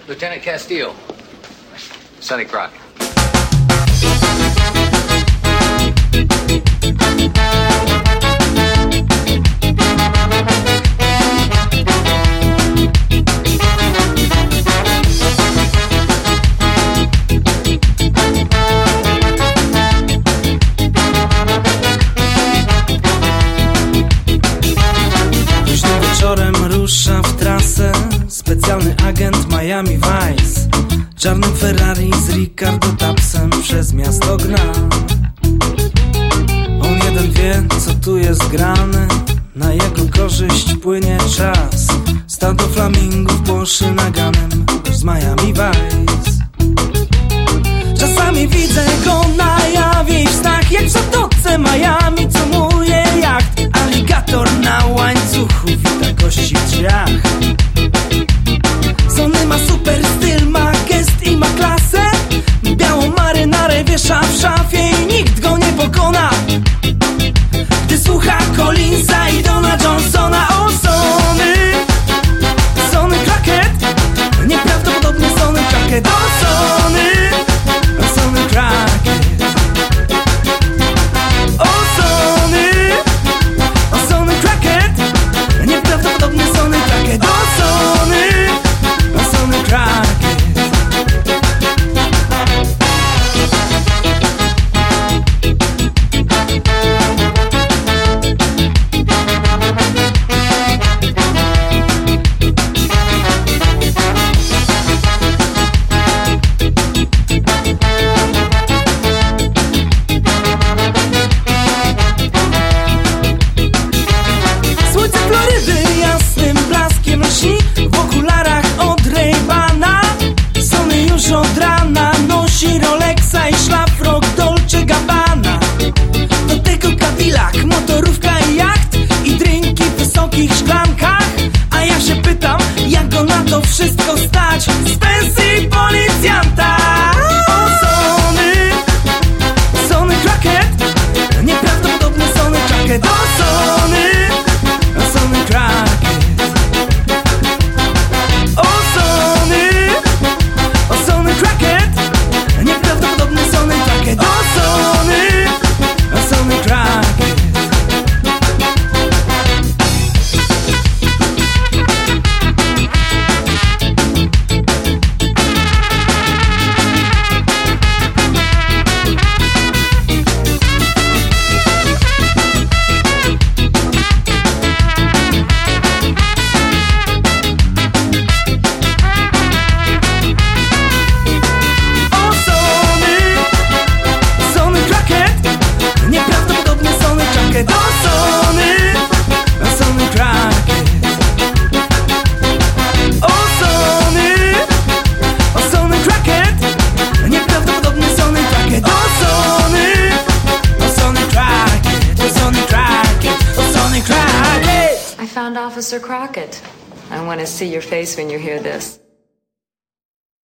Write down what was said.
Lieutenant Castile. Sonny Crockett. Wieczorem rusza w trasę specjalny agent Miami Vice. Czarnym Ferrari z Ricardo Tapsem przez miasto gna. On jeden wie, co tu jest grane. Na jego korzyść płynie czas. Stado flamingów płoszy naganem z Miami Vice. Czasami widzę go na jawie i w snach, jak w zatoce Miami cumuje jacht. Aligator na łańcuchu wita gości w drzwiach. Sonny ma super styl, ma gest i ma klasę. Białą marynarę wiesza w szafie i nikt go nie pokona. Gdy słucha Collinsa i Dona Johnsona. O Sonny, Sonny Crockett, nieprawdopodobnie Sonny Crockett. O Sonny, Sonny Crockett. O Sonny, Sonny Crockett, nieprawdopodobnie Sonny Crockett. O Sonny, Sonny Crockett. Słońce Florydy jasnym blaskiem lśni w okularach od Ray-Bana. Sonny już od rana nosi Rolexa i szlafrok Dolce Gabbana. Do tego Cadillac, motorówka i jacht i drinki w wysokich szklankach. A ja się pytam, jak go na to wszystko stać z pensji policjanta. O Sonny, Sonny Crockett, nieprawdopodobny Sonny Crockett. O Sonny, Sonny Crockett. O Sonny, Sonny Crockett, nieprawdopodobny Sonny Crockett. O Sonny, Sonny Crockett. O Sonny, Sonny Crockett, nieprawdopodobny Sonny Crockett. O Sonny, Sonny Crockett. O Sonny, Sonny Crockett, nieprawdopodobny Sonny Crockett. O Sonny, Sonny Crockett. O Sonny Crockett. O Sonny Crockett. I found Officer Crockett. I want to see your face when you hear this.